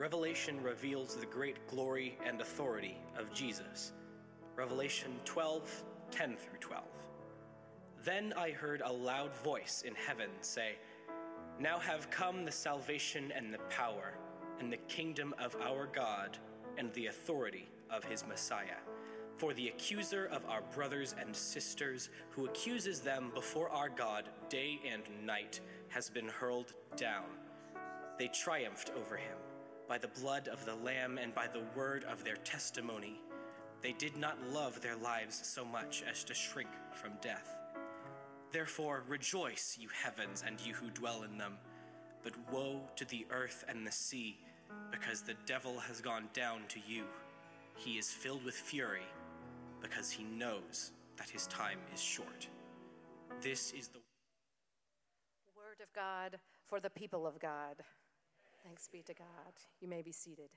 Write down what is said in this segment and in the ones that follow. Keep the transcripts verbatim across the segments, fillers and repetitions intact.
Revelation reveals the great glory and authority of Jesus. Revelation twelve, ten through twelve. Then I heard a loud voice in heaven say, "Now have come the salvation and the power and the kingdom of our God and the authority of his Messiah. For the accuser of our brothers and sisters, who accuses them before our God day and night, has been hurled down. They triumphed over him by the blood of the Lamb and by the word of their testimony. They did not love their lives so much as to shrink from death. Therefore rejoice, you heavens, and you who dwell in them. But woe to the earth and the sea, because the devil has gone down to you. He is filled with fury, because he knows that his time is short." This is the word of God for the people of God. Thanks be to God. You may be seated.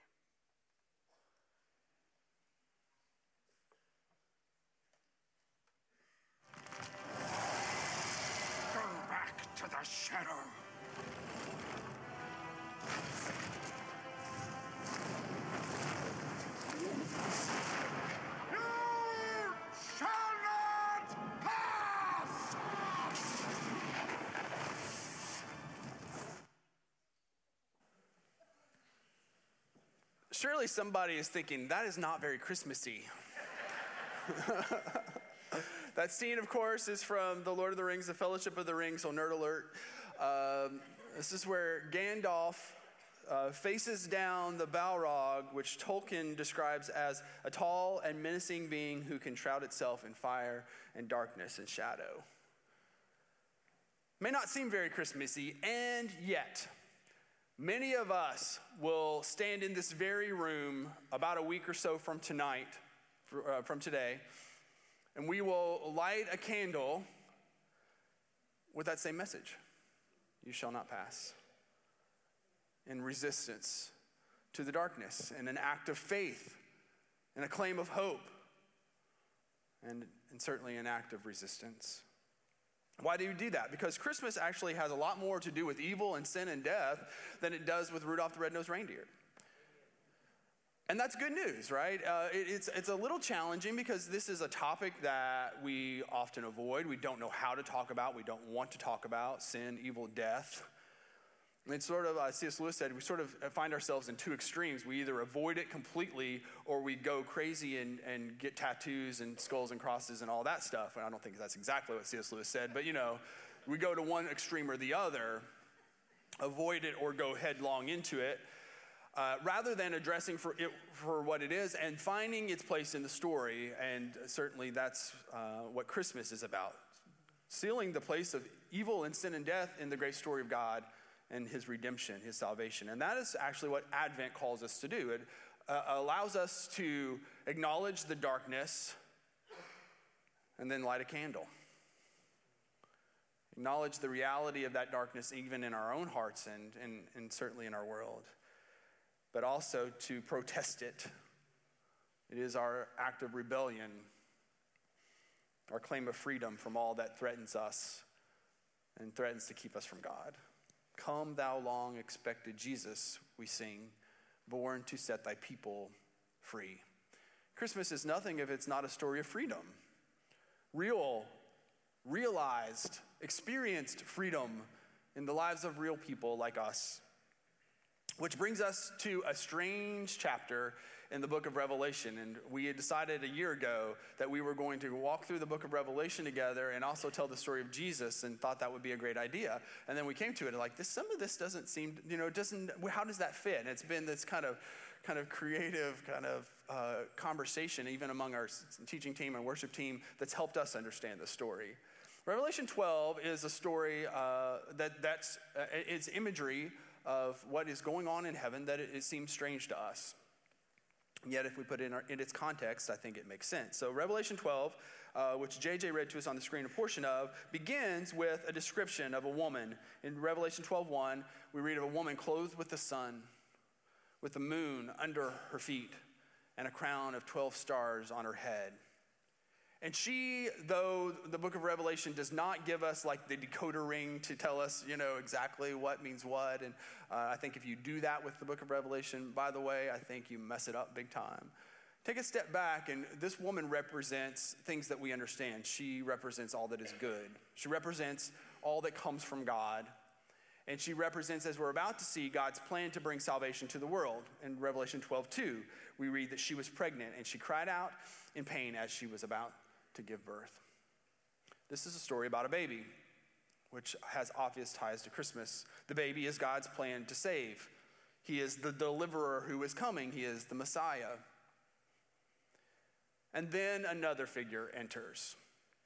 Go back to the shadow. Surely somebody is thinking, that is not very Christmassy. That scene, of course, is from The Lord of the Rings, The Fellowship of the Ring, so nerd alert. Um, this is where Gandalf uh, faces down the Balrog, which Tolkien describes as a tall and menacing being who can shroud itself in fire and darkness and shadow. May not seem very Christmassy, and yet many of us will stand in this very room about a week or so from tonight, uh, from today, and we will light a candle with that same message. You shall not pass. In resistance to the darkness, in an act of faith, in a claim of hope, and, and certainly an act of resistance. Why do you do that? Because Christmas actually has a lot more to do with evil and sin and death than it does with Rudolph the Red-Nosed Reindeer. And that's good news, right? Uh, it, it's, it's a little challenging because this is a topic that we often avoid. We don't know how to talk about. We don't want to talk about sin, evil, death. And it's sort of, uh, C S Lewis said, we sort of find ourselves in two extremes. We either avoid it completely or we go crazy and, and get tattoos and skulls and crosses and all that stuff. And I don't think that's exactly what C S Lewis said, but you know, we go to one extreme or the other, avoid it or go headlong into it, uh, rather than addressing for it for what it is and finding its place in the story. And certainly that's uh, what Christmas is about. Sealing the place of evil and sin and death in the great story of God and his redemption, his salvation. And that is actually what Advent calls us to do. It uh, allows us to acknowledge the darkness and then light a candle. Acknowledge the reality of that darkness even in our own hearts and, and, and certainly in our world. But also to protest it. It is our act of rebellion, our claim of freedom from all that threatens us and threatens to keep us from God. Come thou long expected Jesus, we sing, born to set thy people free. Christmas is nothing if it's not a story of freedom. Real, realized, experienced freedom in the lives of real people like us. Which brings us to a strange chapter in the book of Revelation. And we had decided a year ago that we were going to walk through the book of Revelation together and also tell the story of Jesus, and thought that would be a great idea. And then we came to it and like, this, some of this doesn't seem, you know, doesn't, how does that fit? And it's been this kind of kind of creative kind of uh, conversation, even among our teaching team and worship team, that's helped us understand the story. Revelation twelve is a story uh, that that's, uh, it's imagery of what is going on in heaven that it, it seems strange to us. And yet if we put it in, our, in its context, I think it makes sense. So Revelation twelve, uh, which J J read to us on the screen a portion of, begins with a description of a woman. In Revelation twelve one, we read of a woman clothed with the sun, with the moon under her feet, and a crown of twelve stars on her head. And she, though the book of Revelation does not give us like the decoder ring to tell us, you know, exactly what means what. And uh, I think if you do that with the book of Revelation, by the way, I think you mess it up big time. Take a step back, and this woman represents things that we understand. She represents all that is good. She represents all that comes from God. And she represents, as we're about to see, God's plan to bring salvation to the world. In Revelation twelve two, we read that she was pregnant, and she cried out in pain as she was about to give birth. This is a story about a baby, which has obvious ties to Christmas. The baby is God's plan to save. He is the deliverer who is coming. He is the Messiah. And then another figure enters.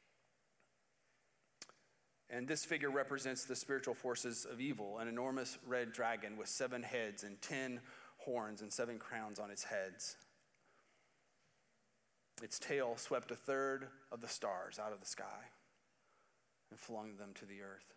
And this figure represents the spiritual forces of evil, an enormous red dragon with seven heads and ten horns and seven crowns on its heads. Its tail swept a third of the stars out of the sky and flung them to the earth.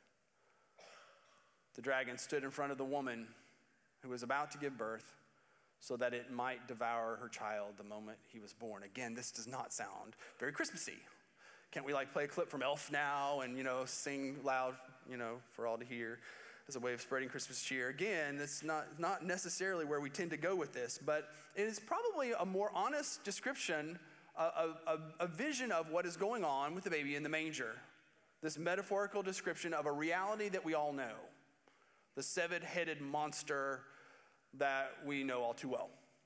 The dragon stood in front of the woman who was about to give birth so that it might devour her child the moment he was born. Again, this does not sound very Christmassy. Can't we like play a clip from Elf now and, you know, sing loud, you know, for all to hear as a way of spreading Christmas cheer? Again, that's not, not necessarily where we tend to go with this, but it is probably a more honest description, a, a, a vision of what is going on with the baby in the manger. This metaphorical description of a reality that we all know. The seven-headed monster that we know all too well.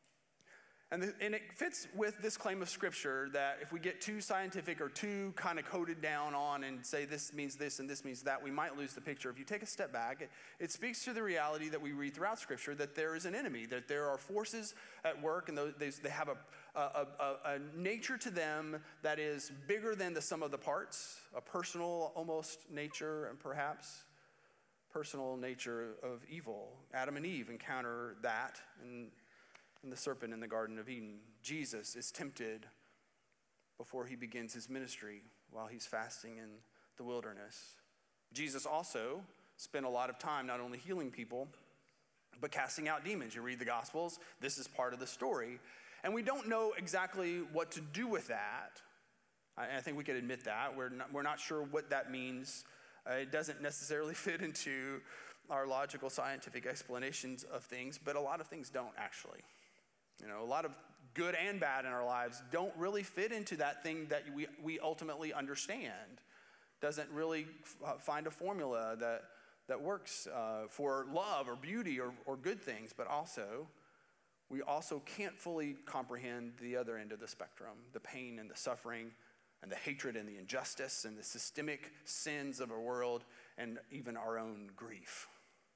And, the, and it fits with this claim of Scripture that if we get too scientific or too kind of coded down on and say this means this and this means that, we might lose the picture. If you take a step back, it, it speaks to the reality that we read throughout Scripture, that there is an enemy, that there are forces at work, and they, they have a, a, a, a nature to them that is bigger than the sum of the parts, a personal almost nature, and perhaps personal nature of evil. Adam and Eve encounter that and and the serpent in the Garden of Eden. Jesus is tempted before he begins his ministry while he's fasting in the wilderness. Jesus also spent a lot of time not only healing people, but casting out demons. You read the Gospels, this is part of the story. And we don't know exactly what to do with that. I, I think we could admit that. We're not, we're not sure what that means. Uh, it doesn't necessarily fit into our logical scientific explanations of things, but a lot of things don't actually. You know, a lot of good and bad in our lives don't really fit into that thing that we, we ultimately understand. Doesn't really f- find a formula that, that works uh, for love or beauty or, or good things, but also, we also can't fully comprehend the other end of the spectrum, the pain and the suffering and the hatred and the injustice and the systemic sins of our world and even our own grief.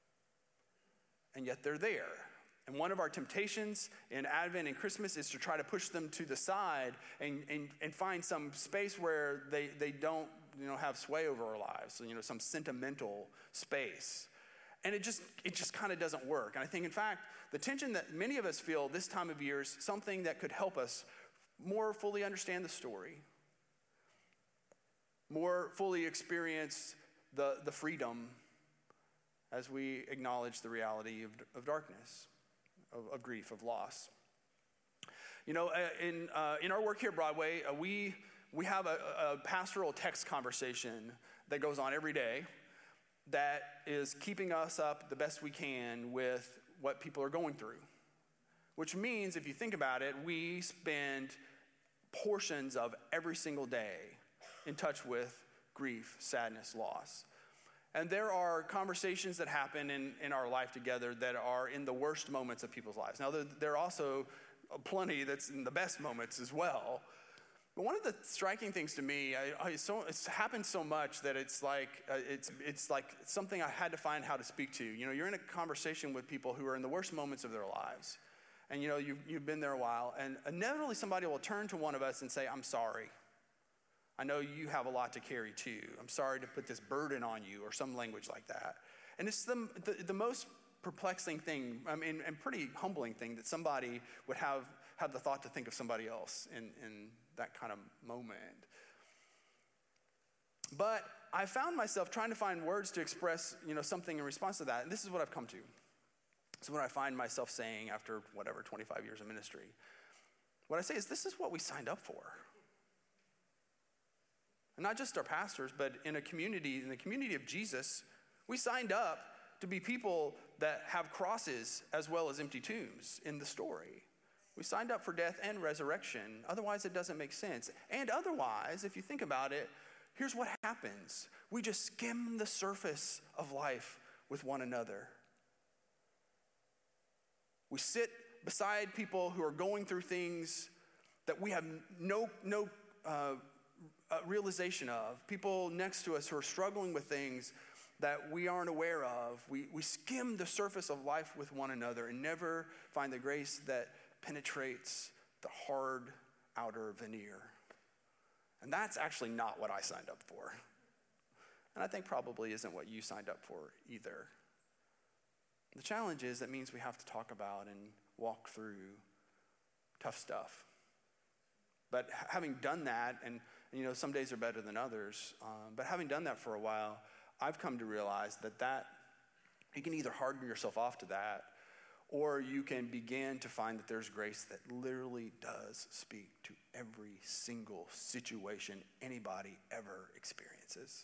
And yet they're there. And one of our temptations in Advent and Christmas is to try to push them to the side and, and, and find some space where they, they don't, you know, have sway over our lives. So, you know, some sentimental space. And it just it just kind of doesn't work. And I think, in fact, the tension that many of us feel this time of year is something that could help us more fully understand the story, more fully experience the, the freedom as we acknowledge the reality of, of darkness. Of, of grief, of loss. You know, in uh, in our work here at Broadway, uh, we we have a, a pastoral text conversation that goes on every day that is keeping us up the best we can with what people are going through. Which means, if you think about it, we spend portions of every single day in touch with grief, sadness, loss. And there are conversations that happen in, in our life together that are in the worst moments of people's lives. Now, there, there are also plenty that's in the best moments as well. But one of the striking things to me, I, I, so, it's happened so much that it's like uh, it's it's like something I had to find how to speak to. You know, you're in a conversation with people who are in the worst moments of their lives. And, you know, you've, you've been there a while. And inevitably somebody will turn to one of us and say, I'm sorry. I know you have a lot to carry too. I'm sorry to put this burden on you, or some language like that. And it's the, the, the most perplexing thing, I mean, and pretty humbling thing that somebody would have, have the thought to think of somebody else in, in that kind of moment. But I found myself trying to find words to express, you know, something in response to that. And this is what I've come to. This is what I find myself saying after, whatever, twenty-five years of ministry. What I say is, this is what we signed up for. And not just our pastors, but in a community, in the community of Jesus, we signed up to be people that have crosses as well as empty tombs in the story. We signed up for death and resurrection. Otherwise, it doesn't make sense. And otherwise, if you think about it, here's what happens. We just skim the surface of life with one another. We sit beside people who are going through things that we have no, no uh, uh, realization of. People next to us who are struggling with things that we aren't aware of. We, we skim the surface of life with one another and never find the grace that penetrates the hard outer veneer. And that's actually not what I signed up for. And I think probably isn't what you signed up for either. The challenge is that means we have to talk about and walk through tough stuff. But having done that, and you know, some days are better than others, um, but having done that for a while, I've come to realize that that, you can either harden yourself off to that, or you can begin to find that there's grace that literally does speak to every single situation anybody ever experiences.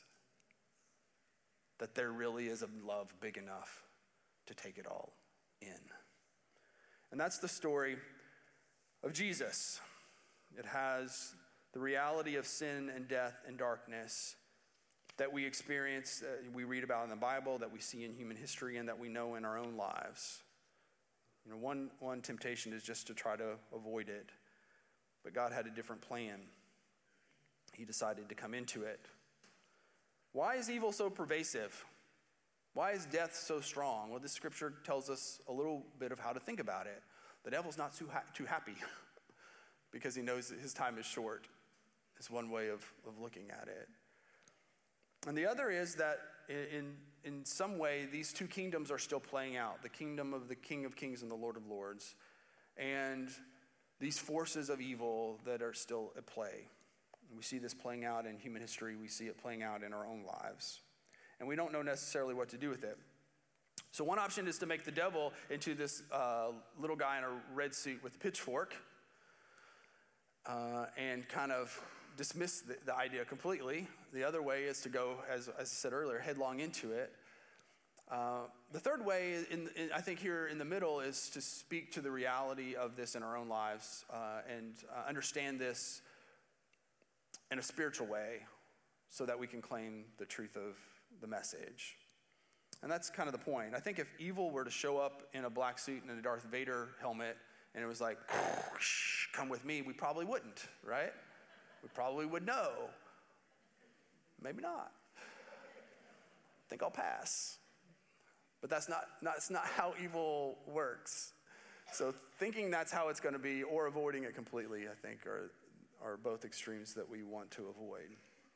That there really is a love big enough to take it all in. And that's the story of Jesus. It has the reality of sin and death and darkness that we experience, uh, we read about in the Bible, that we see in human history, and that we know in our own lives. You know, one, one temptation is just to try to avoid it. But God had a different plan. He decided to come into it. Why is evil so pervasive? Why is death so strong? Well, this scripture tells us a little bit of how to think about it. The devil's not too, ha- too happy because he knows that his time is short. It's one way of, of looking at it. And the other is that in, in some way, these two kingdoms are still playing out. The kingdom of the King of Kings and the Lord of Lords. And these forces of evil that are still at play. We see this playing out in human history. We see it playing out in our own lives. And we don't know necessarily what to do with it. So one option is to make the devil into this uh, little guy in a red suit with a pitchfork uh, and kind of dismiss the, the idea completely. The other way is to go, as, as I said earlier, headlong into it. Uh, the third way, in, in, I think here in the middle, is to speak to the reality of this in our own lives uh, and uh, understand this in a spiritual way so that we can claim the truth of the message. And that's kind of the point. I think if evil were to show up in a black suit and a Darth Vader helmet and it was like, come with me, we probably wouldn't, right? We probably would know. Maybe not. I think I'll pass. But that's not, not, that's not how evil works. So thinking that's how it's going to be or avoiding it completely, I think, are, are both extremes that we want to avoid.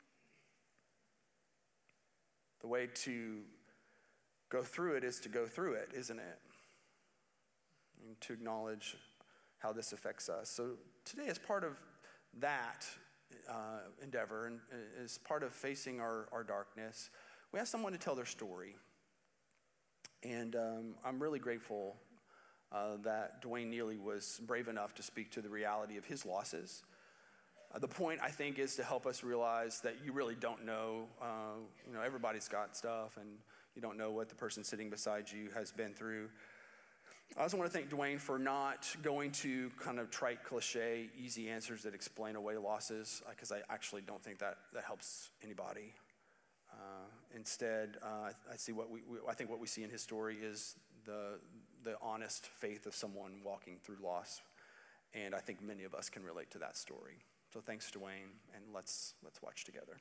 The way to go through it is to go through it, isn't it? And to acknowledge how this affects us. So today, as part of that uh, endeavor and as part of facing our, our darkness, we ask someone to tell their story. And um, I'm really grateful uh, that Dwayne Neely was brave enough to speak to the reality of his losses. Uh, the point, I think, is to help us realize that you really don't know. Uh, you know, everybody's got stuff, and you don't know what the person sitting beside you has been through. I also want to thank Dwayne for not going to kind of trite, cliche, easy answers that explain away losses, because I actually don't think that, that helps anybody. Uh, instead, uh, I, I see what we, we. I think what we see in his story is the the honest faith of someone walking through loss, and I think many of us can relate to that story. So thanks, Dwayne, and let's let's watch together.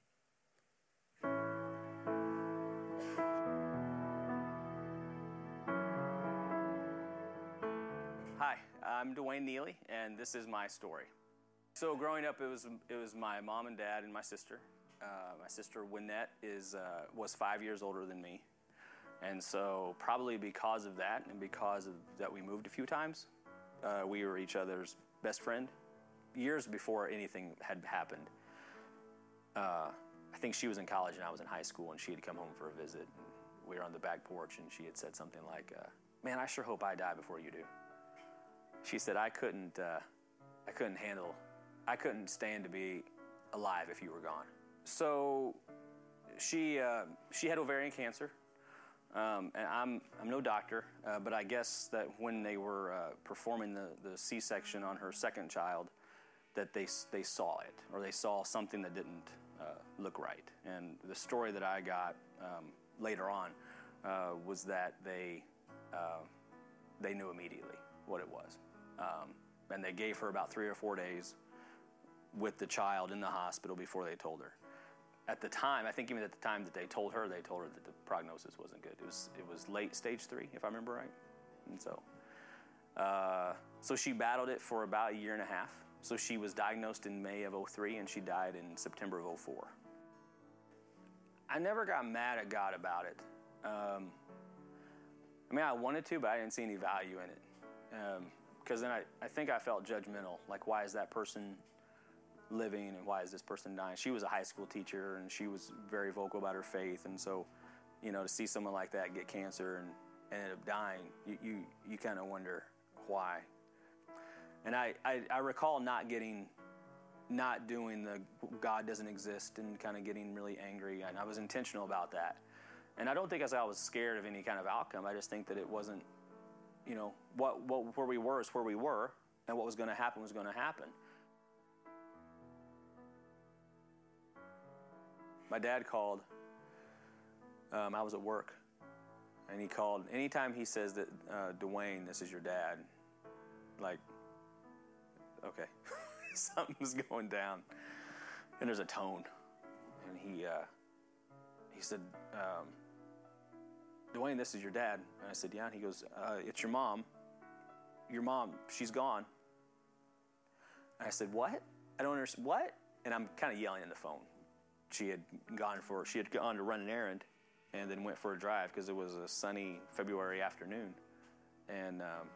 Hi, I'm Dwayne Neely, and this is my story. So growing up, it was it was my mom and dad and my sister. Uh, my sister Wynette is uh, was five years older than me, and so probably because of that, and because of that, we moved a few times. Uh, we were each other's best friend. Years before anything had happened, uh, I think she was in college and I was in high school, and she had come home for a visit. And we were on the back porch, and she had said something like, uh, "Man, I sure hope I die before you do." She said, "I couldn't, uh, I couldn't handle, I couldn't stand to be alive if you were gone." so she uh, she had ovarian cancer, um, and I'm I'm no doctor, uh, but I guess that when they were uh, performing the, the C-section on her second child, that they they saw it, or they saw something that didn't uh, look right. And the story that I got um, later on uh, was that they uh, they knew immediately what it was, um, and they gave her about three or four days with the child in the hospital before they told her. At the time, I think even at the time that they told her, they told her that the prognosis wasn't good. It was it was late stage three, if I remember right. And so, uh, so she battled it for about a year and a half. So she was diagnosed in May of oh three, and she died in September of oh four. I never got mad at God about it. Um, I mean, I wanted to, but I didn't see any value in it. Because um, then I, I think I felt judgmental. Like, why is that person living and why is this person dying? She was a high school teacher, and she was very vocal about her faith. And so, you know, to see someone like that get cancer and, and end up dying, you, you, you kind of wonder why. And I, I, I recall not getting, not doing the God doesn't exist and kind of getting really angry. And I was intentional about that. And I don't think as I was scared of any kind of outcome. I just think that it wasn't, you know, what, what where we were is where we were, and what was going to happen was going to happen. My dad called. Um, I was at work, and he called. Anytime he says that, uh, Dwayne, this is your dad, like, okay, something's going down. And there's a tone. And he uh, he said, um, Dwayne, this is your dad. And I said, yeah. And he goes, uh, it's your mom. Your mom, she's gone. And I said, what? I don't understand. What? And I'm kind of yelling in the phone. She had gone for, she had gone to run an errand and then went for a drive because it was a sunny February afternoon. And um,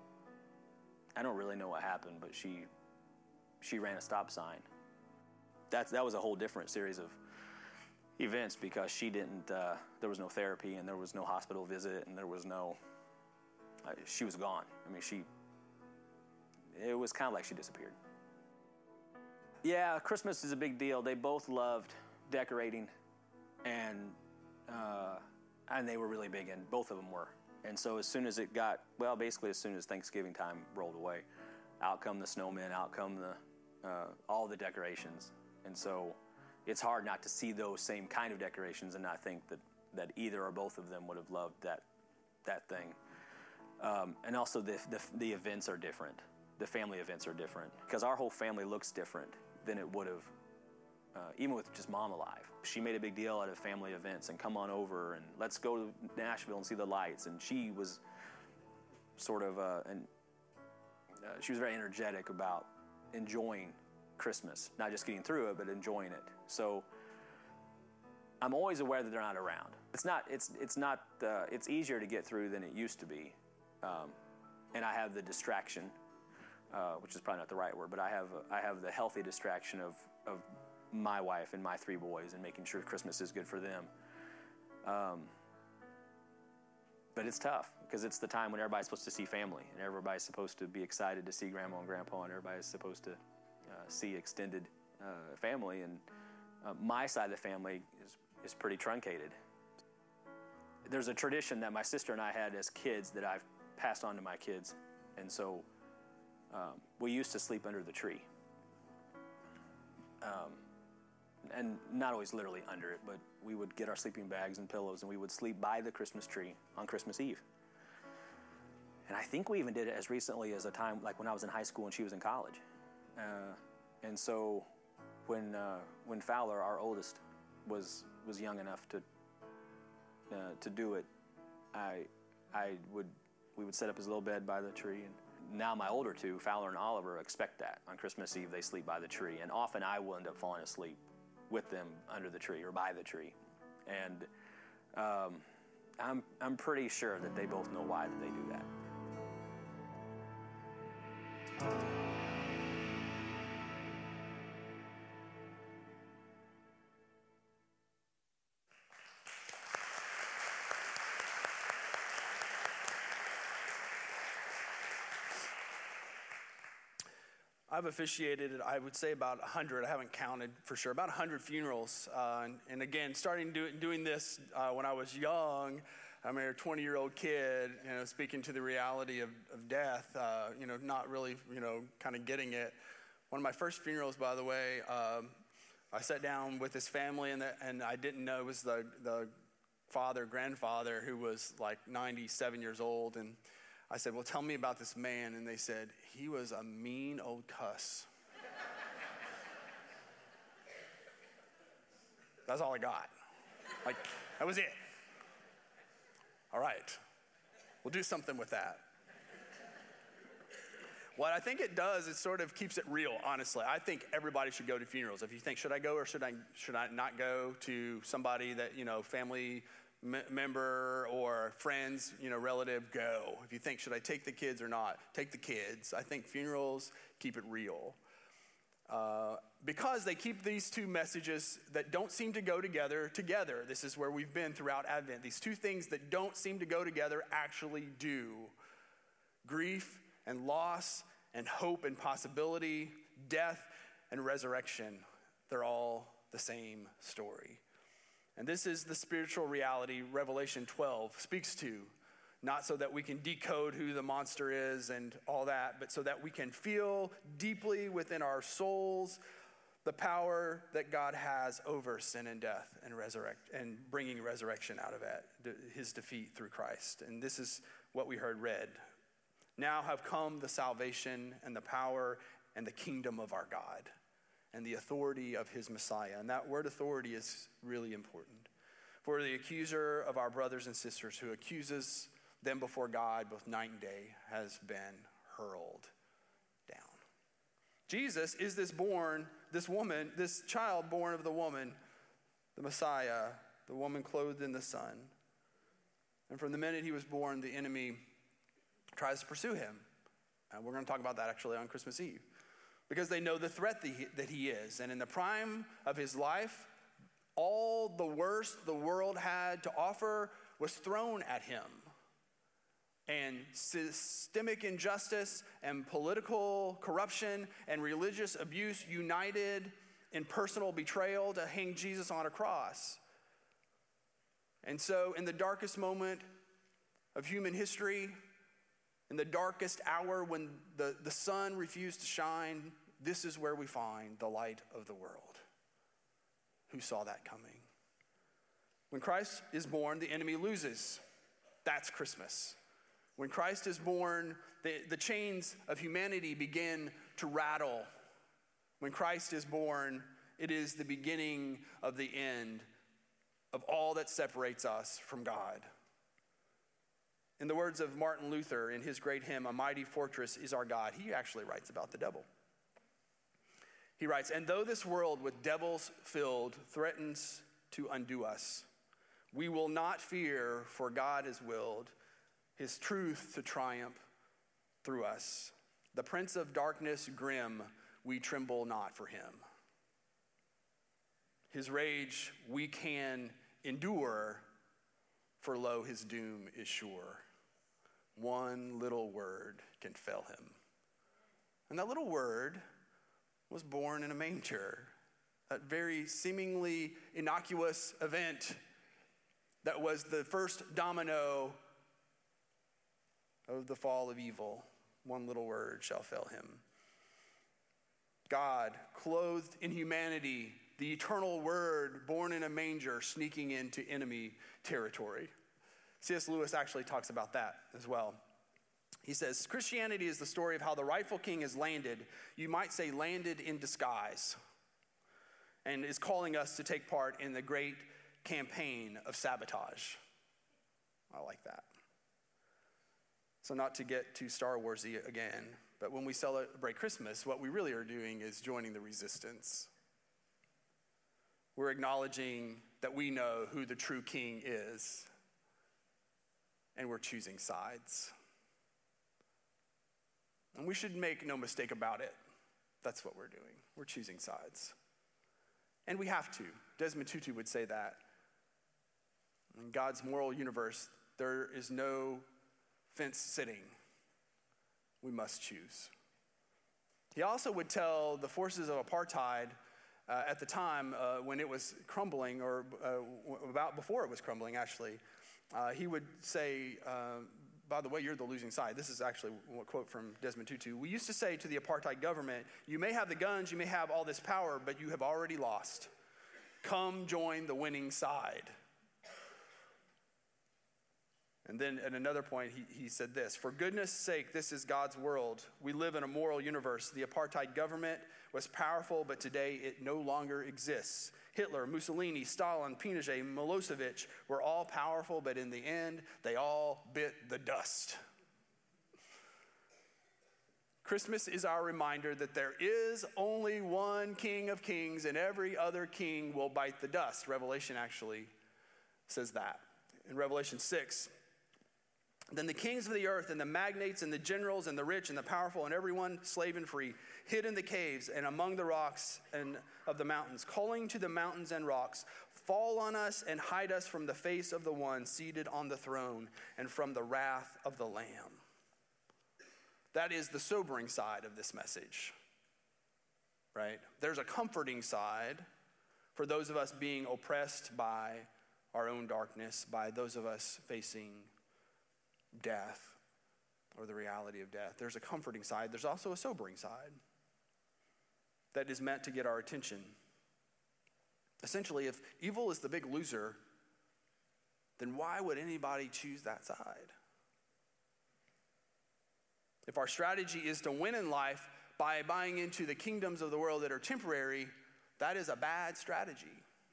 I don't really know what happened, but she she ran a stop sign. That's, that was a whole different series of events because she didn't, uh, there was no therapy and there was no hospital visit and there was no, uh, she was gone. I mean, she, it was kind of like she disappeared. Yeah, Christmas is a big deal. They both loved decorating, and uh, and they were really big, and both of them were. And so as soon as it got, well, basically as soon as Thanksgiving time rolled away, out come the snowmen, out come the, uh, all the decorations. And so it's hard not to see those same kind of decorations and not think that, that either or both of them would have loved that, that thing. Um, and also the, the, the events are different. The family events are different because our whole family looks different than it would have, uh, even with just mom alive. She made a big deal out of family events and come on over and let's go to Nashville and see the lights. And she was sort of, uh, and uh, she was very energetic about enjoying Christmas, not just getting through it, but enjoying it. So I'm always aware that they're not around. It's not, it's, it's not, uh, it's easier to get through than it used to be. Um, and I have the distraction, uh, which is probably not the right word, but I have, I have the healthy distraction of, of my wife and my three boys and making sure Christmas is good for them. Um, but it's tough because it's the time when everybody's supposed to see family and everybody's supposed to be excited to see grandma and grandpa and everybody's supposed to uh, see extended uh, family. And uh, my side of the family is, is pretty truncated. There's a tradition that my sister and I had as kids that I've passed on to my kids. And so um, we used to sleep under the tree. Um, and not always literally under it, but we would get our sleeping bags and pillows and we would sleep by the Christmas tree on Christmas Eve. And I think we even did it as recently as a time, like when I was in high school and she was in college. Uh, and so when uh, when Fowler, our oldest, was was young enough to uh, to do it, I I would we would set up his little bed by the tree. And now my older two, Fowler and Oliver, expect that on Christmas Eve they sleep by the tree. And often I will end up falling asleep with them under the tree or by the tree. And um, I'm I'm pretty sure that they both know why that they do that. I've officiated, I would say about one hundred, I haven't counted for sure, about one hundred funerals. Uh, and, and again, starting do, doing this uh, when I was young, I'm a twenty-year-old kid, you know, speaking to the reality of, of death, uh, you know, not really, you know, kind of getting it. One of my first funerals, by the way, um, I sat down with his family, and, the, and I didn't know it was the, the father, grandfather, who was like ninety-seven years old, and I said, well, tell me about this man. And they said, he was a mean old cuss. That's all I got. Like, that was it. All right, we'll do something with that. What I think it does, it sort of keeps it real, honestly. I think everybody should go to funerals. If you think, should I go or should I should I not go to somebody that, you know, family member or friends, you know, relative, go. If you think, should I take the kids or not, take the kids. I think funerals keep it real. Uh, because they keep these two messages that don't seem to go together, together. This is where we've been throughout Advent. These two things that don't seem to go together actually do. Grief and loss and hope and possibility, death and resurrection. They're all the same story. And this is the spiritual reality Revelation twelve speaks to, not so that we can decode who the monster is and all that, but so that we can feel deeply within our souls the power that God has over sin and death and resurrect and bringing resurrection out of it, his defeat through Christ. And this is what we heard read. Now have come the salvation and the power and the kingdom of our God, and the authority of his Messiah. And that word authority is really important. For the accuser of our brothers and sisters who accuses them before God both night and day has been hurled down. Jesus is this born, this woman, this child born of the woman, the Messiah, the woman clothed in the sun. And from the minute he was born, the enemy tries to pursue him. And we're going to talk about that actually on Christmas Eve. Because they know the threat that he, that he is. And in the prime of his life, all the worst the world had to offer was thrown at him. And systemic injustice and political corruption and religious abuse united in personal betrayal to hang Jesus on a cross. And so in the darkest moment of human history, in the darkest hour when the, the sun refused to shine, this is where we find the light of the world. Who saw that coming? When Christ is born, the enemy loses. That's Christmas. When Christ is born, the, the chains of humanity begin to rattle. When Christ is born, it is the beginning of the end of all that separates us from God. In the words of Martin Luther in his great hymn, "A Mighty Fortress is Our God," he actually writes about the devil. He writes, "And though this world with devils filled threatens to undo us, we will not fear, for God has willed his truth to triumph through us. The prince of darkness grim, we tremble not for him. His rage we can endure, for lo, his doom is sure. One little word can fell him." And that little word was born in a manger. That very seemingly innocuous event that was the first domino of the fall of evil. One little word shall fell him. God, clothed in humanity, the eternal word born in a manger, sneaking into enemy territory. C S Lewis actually talks about that as well. He says, Christianity is the story of how the rightful king has landed, you might say landed in disguise, and is calling us to take part in the great campaign of sabotage. I like that. So not to get too Star Wars-y again, but when we celebrate Christmas, what we really are doing is joining the resistance. We're acknowledging that we know who the true king is, and we're choosing sides. And we should make no mistake about it. That's what we're doing. We're choosing sides. And we have to. Desmond Tutu would say that. In God's moral universe, there is no fence sitting. We must choose. He also would tell the forces of apartheid uh, at the time uh, when it was crumbling, or uh, about before it was crumbling, actually, uh, he would say, uh, by the way, you're the losing side. This is actually a quote from Desmond Tutu. We used to say to the apartheid government, you may have the guns, you may have all this power, but you have already lost. Come join the winning side. And then at another point, he, he said this, for goodness sake, this is God's world. We live in a moral universe. The apartheid government was powerful, but today it no longer exists. Hitler, Mussolini, Stalin, Pinochet, Milosevic were all powerful, but in the end, they all bit the dust. Christmas is our reminder that there is only one King of Kings, and every other king will bite the dust. Revelation actually says that. In Revelation six, then the kings of the earth and the magnates and the generals and the rich and the powerful and everyone slave and free hid in the caves and among the rocks and of the mountains, calling to the mountains and rocks, fall on us and hide us from the face of the one seated on the throne and from the wrath of the Lamb. That is the sobering side of this message, right? There's a comforting side for those of us being oppressed by our own darkness, by those of us facing death or the reality of death. There's a comforting side. There's also a sobering side that is meant to get our attention. Essentially, if evil is the big loser, then why would anybody choose that side? If our strategy is to win in life by buying into the kingdoms of the world that are temporary, that is a bad strategy.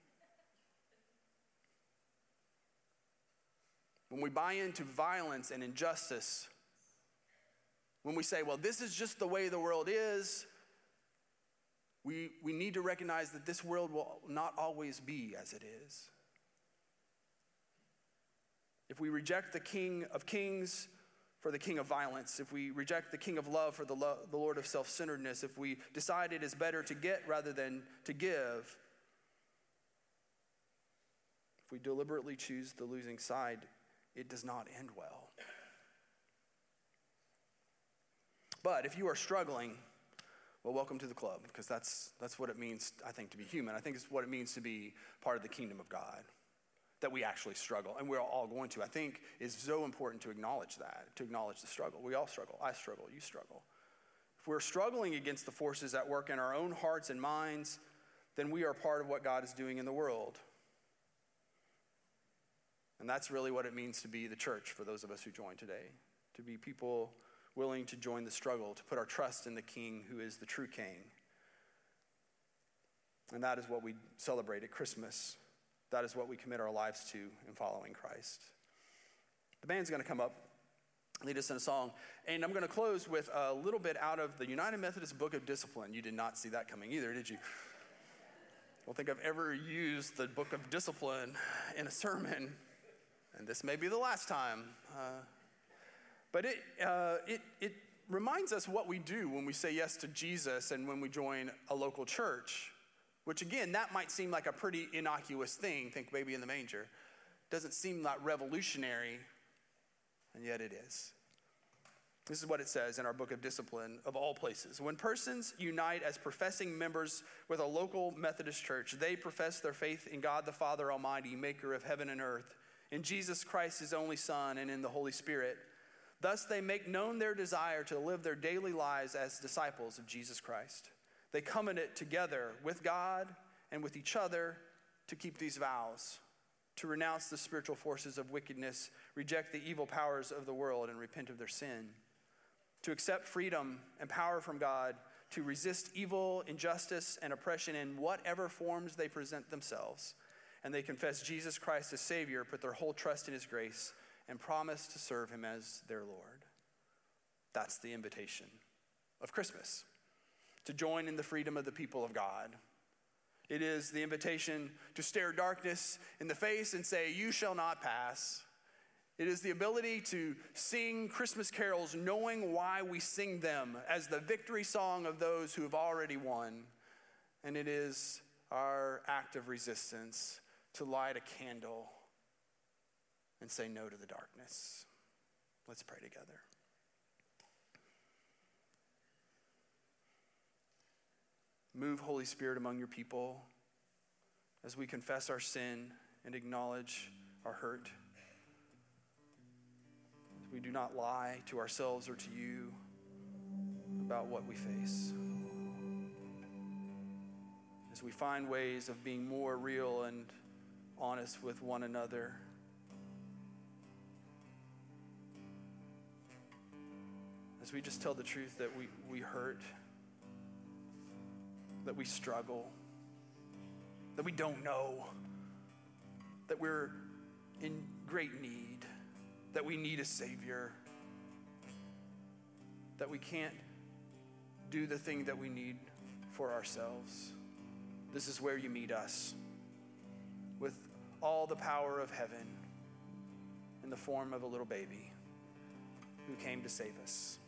When we buy into violence and injustice, when we say, well, this is just the way the world is, we, we need to recognize that this world will not always be as it is. If we reject the King of Kings for the king of violence, if we reject the king of love for the, lo- the Lord of self-centeredness, if we decide it is better to get rather than to give, if we deliberately choose the losing side, it does not end well. But if you are struggling, well, welcome to the club, because that's that's what it means, I think, to be human. I think it's what it means to be part of the kingdom of God, that we actually struggle, and we're all going to. I think it's so important to acknowledge that, to acknowledge the struggle. We all struggle. I struggle. You struggle. If we're struggling against the forces at work in our own hearts and minds, then we are part of what God is doing in the world. And that's really what it means to be the church for those of us who join today, to be people willing to join the struggle, to put our trust in the King who is the true King. And that is what we celebrate at Christmas. That is what we commit our lives to in following Christ. The band's going to come up, lead us in a song, and I'm going to close with a little bit out of the United Methodist Book of Discipline. You did not see that coming either, did you? I don't think I've ever used the Book of Discipline in a sermon, and this may be the last time. Uh, but it, uh, it, it reminds us what we do when we say yes to Jesus and when we join a local church. Which again, that might seem like a pretty innocuous thing. Think baby in the manger. Doesn't seem that revolutionary, and yet it is. This is what it says in our Book of Discipline, of all places. When persons unite as professing members with a local Methodist church, they profess their faith in God the Father Almighty, maker of heaven and earth, in Jesus Christ, his only Son, and in the Holy Spirit. Thus they make known their desire to live their daily lives as disciples of Jesus Christ. They covenant together with God and with each other to keep these vows, to renounce the spiritual forces of wickedness, reject the evil powers of the world, and repent of their sin, to accept freedom and power from God, to resist evil, injustice, and oppression in whatever forms they present themselves. And they confess Jesus Christ as Savior, put their whole trust in his grace, and promise to serve him as their Lord. That's the invitation of Christmas. To join in the freedom of the people of God. It is the invitation to stare darkness in the face and say, you shall not pass. It is the ability to sing Christmas carols knowing why we sing them as the victory song of those who have already won. And it is our act of resistance to light a candle and say no to the darkness. Let's pray together. Move, Holy Spirit, among your people as we confess our sin and acknowledge our hurt. As we do not lie to ourselves or to you about what we face. As we find ways of being more real and honest with one another. As we just tell the truth that we, we hurt, that we struggle, that we don't know, that we're in great need, that we need a Savior, that we can't do the thing that we need for ourselves. This is where you meet us with all the power of heaven in the form of a little baby who came to save us.